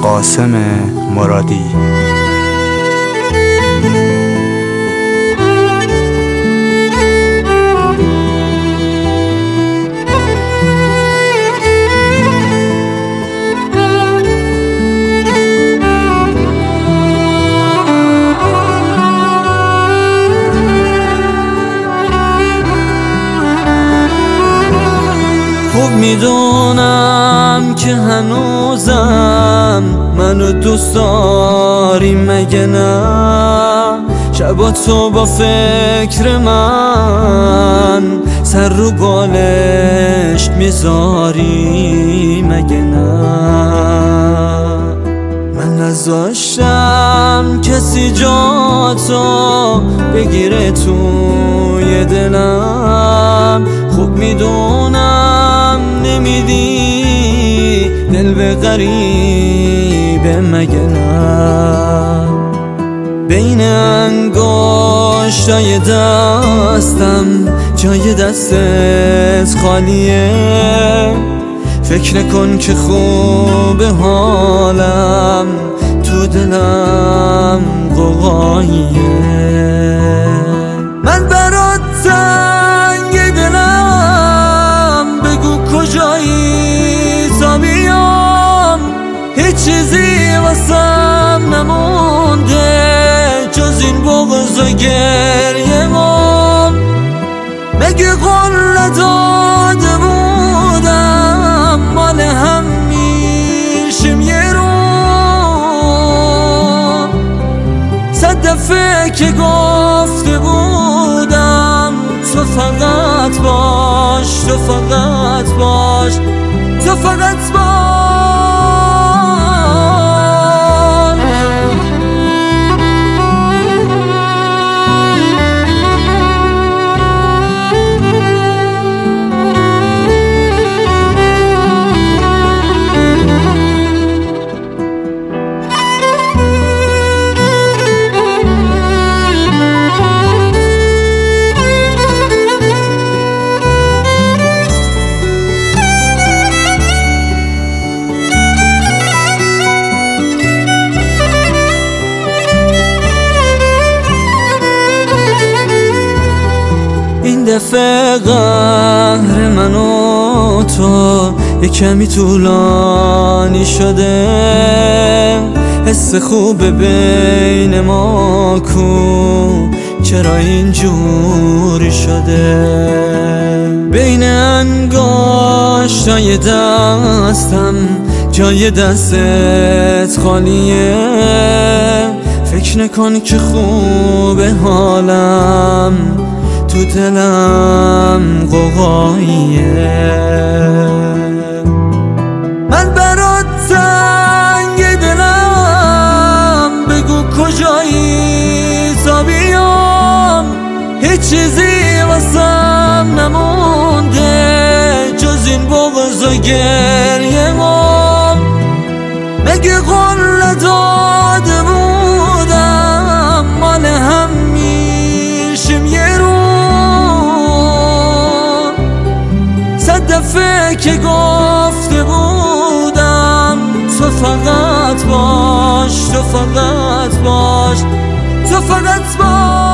قاسم مرادی. خوب میدونم که هنوزم منو دوست داری مگه نه؟ شبا تو با فکر من سر رو بالشت میذاری مگه نه؟ من نذاشتم کسی جاتو بگیره توی دلم. خوب میدونم نمیدی دل به غریبه مگه نه؟ بین انگشتای دستم جای دستت خالیه. فکر نکن که خوبه حالم تو دلم قوقاییه. من برات تنگ دلم، بگو کجایی تا بیام. هیچ چیزی واسم نمونده جز این بغض و گریه مام. مگه قول نداده بودم مال هم میشیم یه رو؟ صد دفعه که گفته بودم تو فقط باش، تو فقط باش، تو فقط باش. این دفعه قهر من و تو یه کمی طولانی شده. حس خوب بین ما کو چرا اینجوری شده؟ بین انگشتای دستم جای دستت خالیه. فکر نکن که خوبه حالم تو دلم قوقاییه. من برات تنگ دلم، بگو کجایی تا بیام. هیچ چیزی واسم نمونده جز این بغض و گریه مام. مگه قول نداده بودم مال هم میشیم یه رو؟ صد دفعه که گفته بودم تو فقط باش، تو فقط باش، تو فقط باش.